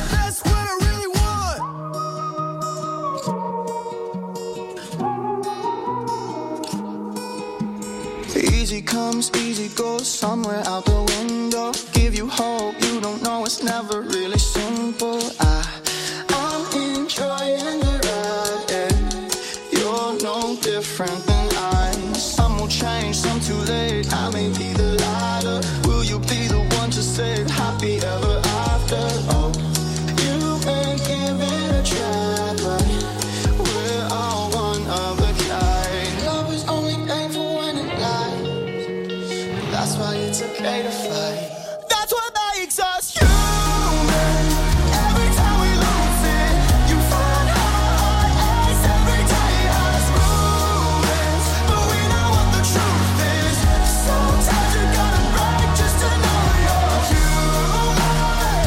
Easy comes, easy goes, somewhere out the window. Give you hope, you don't know it's never really simple. I, I'm enjoying the ride, yeah. You're no different than I. Some will change, some too late. I may be the lighter. Will you be the one to say happy ever after? Oh, you may give it a try, but we're all one of a kind. Love is only painful when it lies. That's why it's okay to fight. That's what makes us human. Every time we lose it, you find highs. Every day has ruins, but we know what the truth is. Sometimes you gotta break just to know you're human.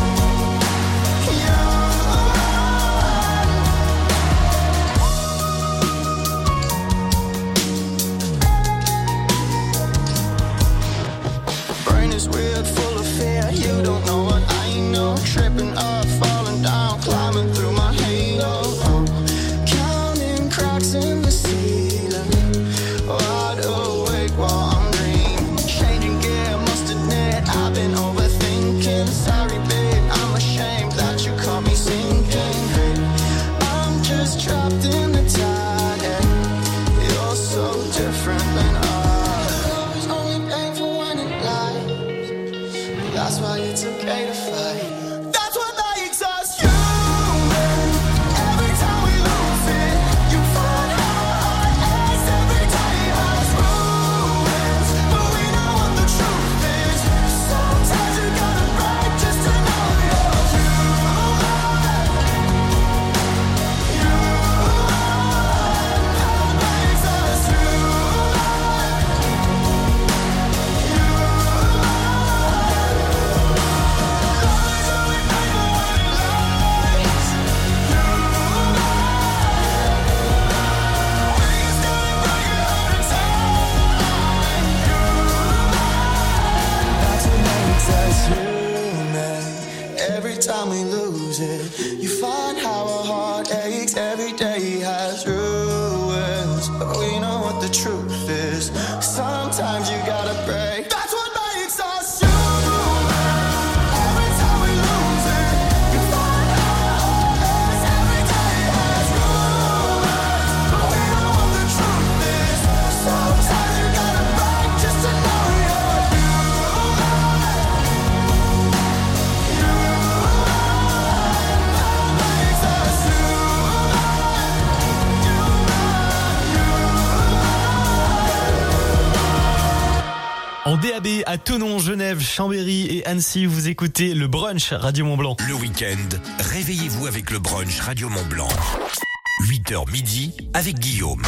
Brain is weird, full of fear. You don't know what I know. Tripping up, falling down, climbing through my halo. Oh, counting cracks in the ceiling. Wide awake while I'm dreaming. Changing gear, must admit I've been overthinking. Sorry, babe, I'm ashamed that you caught me sinking. Hey, I'm just trapped in the tide. Yeah. You're so different than I. Love is only painful when it lies. That's why it's okay to fight. That's what makes us human. Every time we lose it, you find highs. Every day has ruins, but we know what the truth is. Sometimes you gotta break just to know you're human. That makes us human. lose. Sometimes you gotta break. That's what makes us human. Every time we lose it, we find out every day has rumors, but we know what the truth is. Sometimes you gotta break just to know you're human. Human makes us En D A B à Thonon, Genève, Chambéry et Annecy, vous écoutez le brunch Radio Mont-Blanc. Le week-end, réveillez-vous avec le brunch Radio Mont-Blanc. huit heures midi avec Guillaume.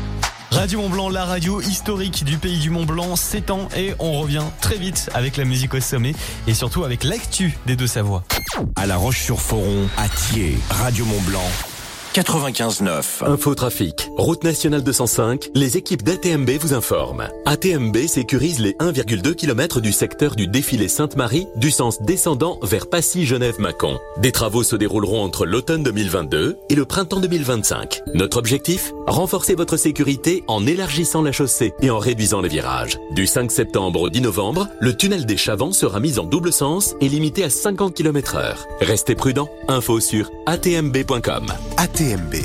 Radio Mont-Blanc, la radio historique du pays du Mont-Blanc, s'étend et on revient très vite avec la musique au sommet et surtout avec l'actu des Deux-Savoies. À La Roche-sur-Foron, à Thiers, Radio Mont-Blanc. quatre-vingt-quinze neuf. Infotrafic. Route nationale deux cent cinq, les équipes d'A T M B vous informent. A T M B sécurise les un virgule deux kilomètres du secteur du défilé Sainte-Marie du sens descendant vers Passy-Genève-Mâcon. Des travaux se dérouleront entre l'automne deux mille vingt-deux et le printemps deux mille vingt-cinq. Notre objectif ? Renforcer votre sécurité en élargissant la chaussée et en réduisant les virages. Du cinq septembre au dix novembre, le tunnel des Chavants sera mis en double sens et limité à cinquante kilomètres heure. Restez prudents. Info sur a t m b point com. A T M B,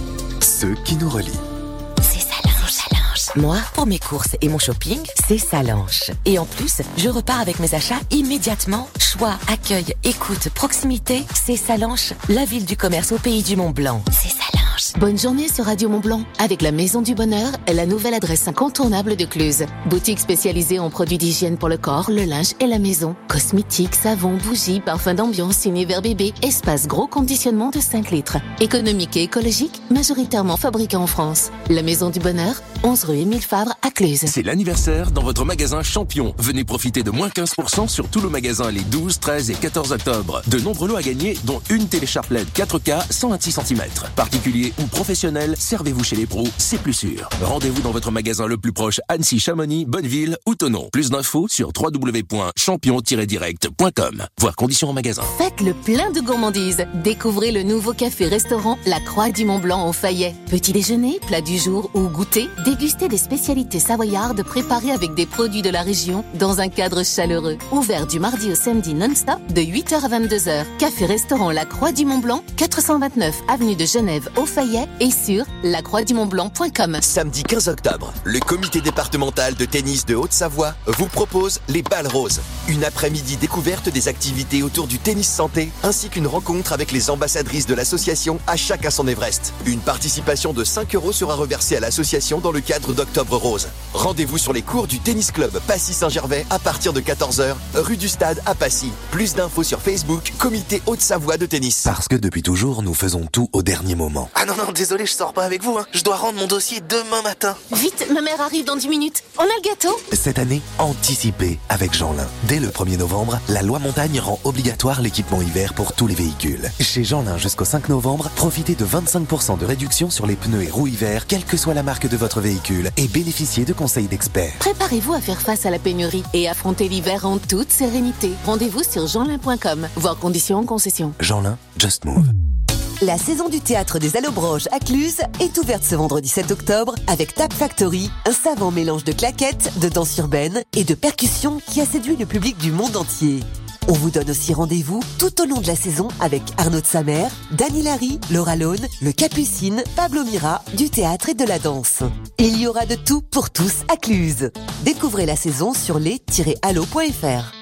ceux qui nous relient. C'est Salange. Salange. Moi, pour mes courses et mon shopping, c'est Salange. Et en plus, je repars avec mes achats immédiatement. Choix, accueil, écoute, proximité, c'est Salange, la ville du commerce au pays du Mont-Blanc. C'est Salange. Bonne journée sur Radio Mont-Blanc avec la Maison du Bonheur, la nouvelle adresse incontournable de Cluse. Boutique spécialisée en produits d'hygiène pour le corps, le linge et la maison. Cosmétiques, savons, bougies, parfums d'ambiance, univers bébé, espace gros conditionnement de cinq litres. Économique et écologique, majoritairement fabriqué en France. La Maison du Bonheur, onze rue Émile Favre à Cluse. C'est l'anniversaire dans votre magasin Champion. Venez profiter de moins quinze pour cent sur tout le magasin les douze, treize et quatorze octobre. De nombreux lots à gagner, dont une télécharge L E D quatre K cent vingt-six centimètres. Particulier ou professionnel, servez-vous chez les pros, c'est plus sûr. Rendez-vous dans votre magasin le plus proche Annecy, Chamonix, Bonneville ou Thonon. Plus d'infos sur w w w point champion tiret direct point com. Voir conditions en magasin. Faites le plein de gourmandises. Découvrez le nouveau café-restaurant La Croix du Mont-Blanc au Fayet. Petit déjeuner, plat du jour ou goûter, dégustez des spécialités savoyardes préparées avec des produits de la région dans un cadre chaleureux. Ouvert du mardi au samedi non-stop de huit heures à vingt-deux heures. Café-restaurant La Croix du Mont-Blanc, quatre cent vingt-neuf avenue de Genève au Fayet et sur la croix du mont blanc point com. Samedi quinze octobre, le comité départemental de tennis de Haute-Savoie vous propose les Balles Roses. Une après-midi découverte des activités autour du tennis santé, ainsi qu'une rencontre avec les ambassadrices de l'association À chacun son Everest. Une participation de cinq euros sera reversée à l'association dans le cadre d'Octobre Rose. Rendez-vous sur les cours du Tennis Club Passy-Saint-Gervais à partir de quatorze heures, rue du Stade à Passy. Plus d'infos sur Facebook, Comité Haute-Savoie de tennis. Parce que depuis toujours, nous faisons tout au dernier moment. Ah non, non, désolé, je sors pas avec vous. Hein. Je dois rendre mon dossier demain matin. Vite, ma mère arrive dans dix minutes. On a le gâteau. Cette année, anticipez avec Jeanlin. Dès le premier novembre, la loi montagne rend obligatoire l'équipement hiver pour tous les véhicules. Chez Jeanlin jusqu'au cinq novembre, profitez de vingt-cinq pour cent de réduction sur les pneus et roues hiver, quelle que soit la marque de votre véhicule, et bénéficiez de conseils d'experts. Préparez-vous à faire face à la pénurie et affronter l'hiver en toute sérénité. Rendez-vous sur jeanlin point com. Voir conditions en concession. Jeanlin, just move. La saison du théâtre des Allobroges à Cluse est ouverte ce vendredi sept octobre avec Tap Factory, un savant mélange de claquettes, de danse urbaine et de percussions qui a séduit le public du monde entier. On vous donne aussi rendez-vous tout au long de la saison avec Arnaud de Samer, Dany Larry, Laura Lone, le Capucine, Pablo Mira, du théâtre et de la danse. Il y aura de tout pour tous à Cluse. Découvrez la saison sur les tiret allo point f r.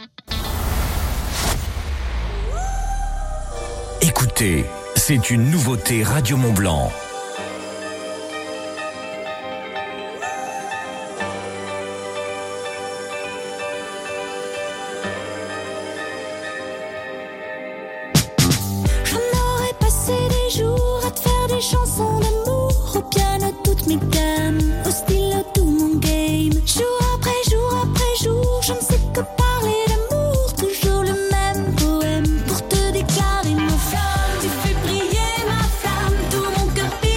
Écoutez, c'est une nouveauté Radio Mont-Blanc. J'en aurais passé des jours à te faire des chansons d'amour, au piano toutes mes gammes, au stylo tout mon game. Jour après jour après jour, je ne sais que parler d'amour, toujours le même poème pour te déclarer ma flamme. Tu fais briller ma flamme, tout mon cœur.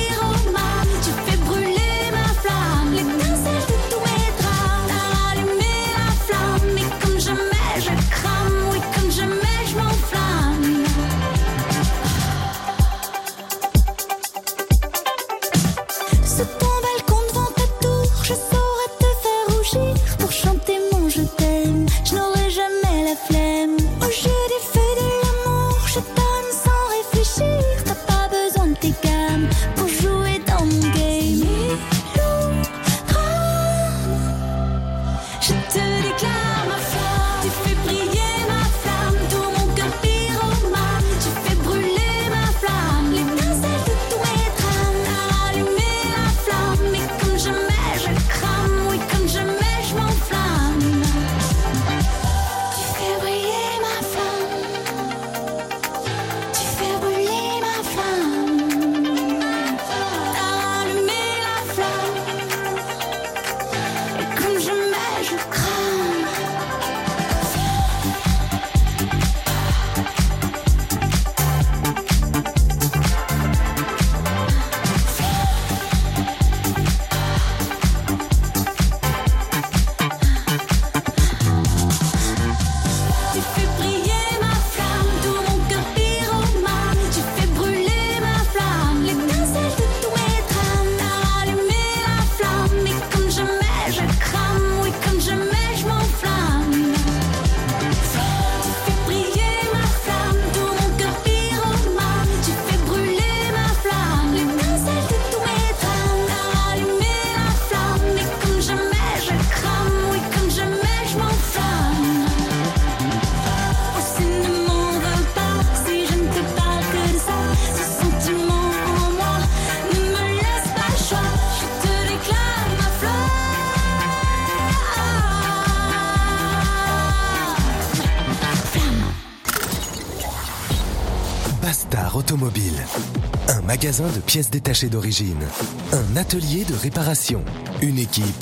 automobile, un magasin de pièces détachées d'origine, un atelier de réparation, une équipe